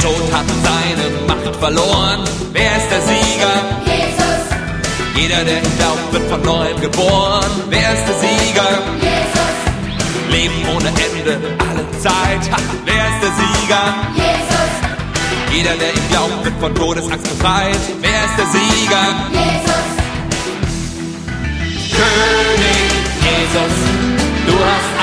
Tod hat seine Macht verloren. Wer ist der Sieger? Jesus. Jeder, der ihm glaubt, wird von neuem geboren. Wer ist der Sieger? Jesus. Leben ohne Ende, alle Zeit. Ha, wer ist der Sieger? Jesus. Jeder, der ihm glaubt, wird von Todesangst befreit. Wer ist der Sieger? Jesus. König Jesus, du hast